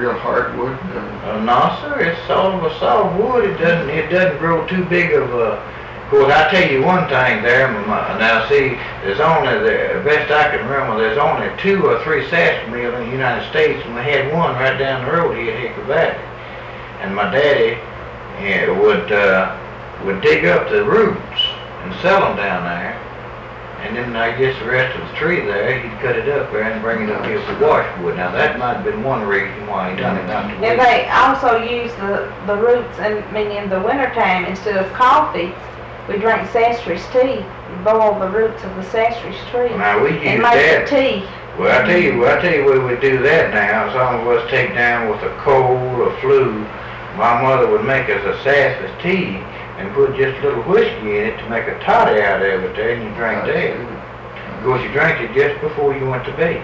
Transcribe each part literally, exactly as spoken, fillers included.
real hardwood? Uh, Uh, no, sir, it's sort of a soft wood. It doesn't, it doesn't grow too big of a, of course, I tell you one thing there, my- now see, there's only, the best I can remember, there's only two or three sarsaparilla in the United States, and we had one right down the road here at Hickory Valley. And my daddy yeah, would, uh, would dig up the roots and sell them down there. And then I guess the rest of the tree there, he'd cut it up there and bring it up here for washwood. Now that might have been one reason why he done it, not to And they also use the, the roots, and I mean in the wintertime, instead of coffee, we drink sassurage tea. We boil the roots of the sassurage tree Now we use and make that. the tea. Well, I tell you, well, I tell you, we would do that now. Some of us take down with a cold or flu. My mother would make us a sassafras tea and put just a little whiskey in it to make a toddy out of it there, and you drank that. Of course, you drank it just before you went to bed.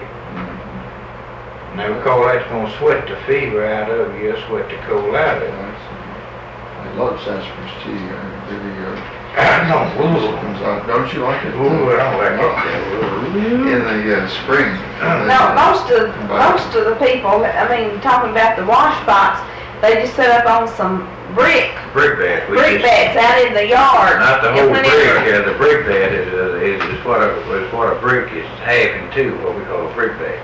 And they would call that's going to sweat the fever out of you, sweat the cold out of it. I love sassafras tea. I really, uh, I know, it comes out. Don't you like it? ooh, I don't like In it. the uh, spring. No, most of most of the people, I mean, talking about the wash spots, they just set up on some brick Brick bat. We brick just- beds out in the yard. Not the And whole whenever- brick, yeah, the brick bed is, uh, is, is what a, is what a brick is half in two, what we call a brick bed.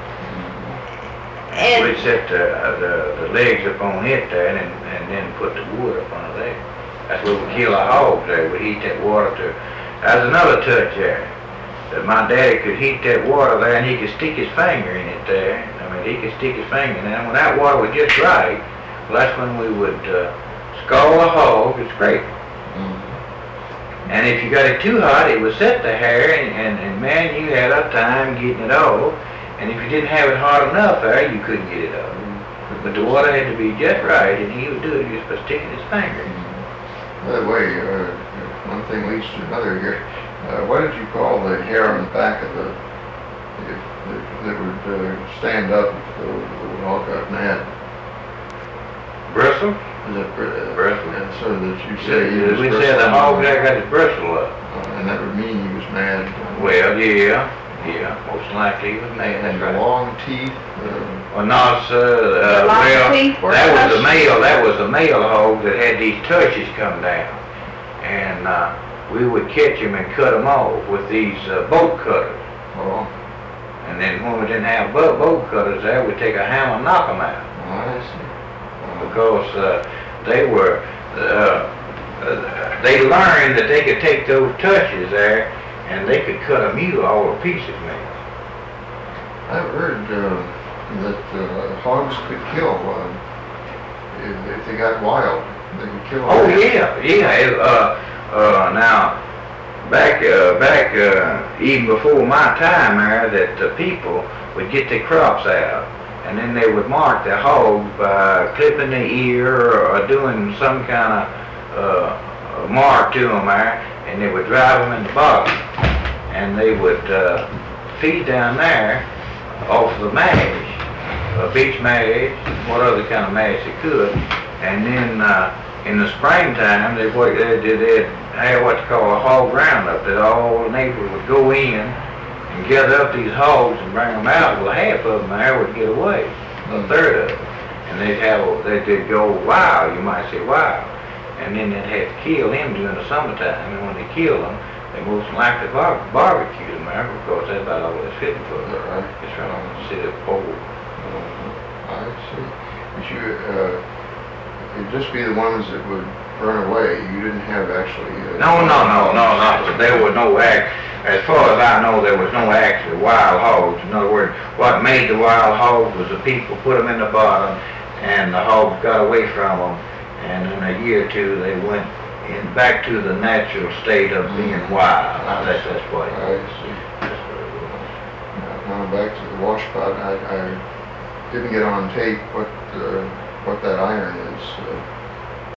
And We set the, uh, the, the legs up on it there and then, and then put the wood up under there. That's where we kill our hogs there, we heat that water to, that's another touch there. That my daddy could heat that water there and he could stick his finger in it there. I mean, he could stick his finger in it, and when that water was just right, well, that's when we would, uh, scald the hog and scrape it. And if you got it too hot, it would set the hair, and, and, and man, you had a time getting it off. And if you didn't have it hot enough there, you couldn't get it off. But the water had to be just right, and he would do it just by sticking his finger. By the way, uh, one thing leads to another here. Uh, what did you call the hair on the back of the, if, that, that would uh, stand up if the, the hog got mad? Bristle? Is it br- uh, Bristle. And so that you say he was We said the bristling, hog there got his bristle up. uh, and that would mean he was mad. Well, yeah, yeah, most likely he was mad, that's And the right. long teeth. Uh, Well, no, sir, uh, The long well, teeth were that was the crushed. male, that was the male hog that had these touches come down. And, uh, we would catch him and cut him off with these, uh, bolt cutters. oh, And then when we didn't have bolt, bolt cutters there, we'd take a hammer and knock them out. I see. Because, uh, they were, uh, uh, they learned that they could take those touches there and they could cut a mule all to pieces, man. I've heard uh, that uh, hogs could kill uh, if, if they got wild. They could kill. Oh, them. yeah, yeah, it, uh, uh, now, back, uh, back, uh, even before my time there, that the people would get their crops out, and then they would mark their hogs by clipping the ear or doing some kind of, uh, mark to them there, and they would drive them in the bottom, and they would, uh, feed down there off the mash, uh, beach mash, what other kind of mash they could, and then, uh, in the springtime, they what they did they had what they call a hog roundup. That all the neighbors would go in and gather up these hogs and bring them out. Well, half of them there would get away, a third of them, and they'd have a, they did go wild. You might say wild, and then they'd have to kill them during the summertime. And when they kill them, they most likely bar- barbecue them there because that's about all that's fitting for Is them. that right? It's right on the city of pole. I see. But you, uh, it'd just be the ones that would run away. You didn't have actually. Uh, No, no, no, no, no. There was no act. As far as I know, there was no actual wild hogs. In other words, what made the wild hogs was the people put them in the bottom, and the hogs got away from them. And in a year or two, they went in back to the natural state of being wild. That's that's what. I see. That's what it was. Now back to the wash pot. I, I didn't get on tape what uh, what that iron is. Uh,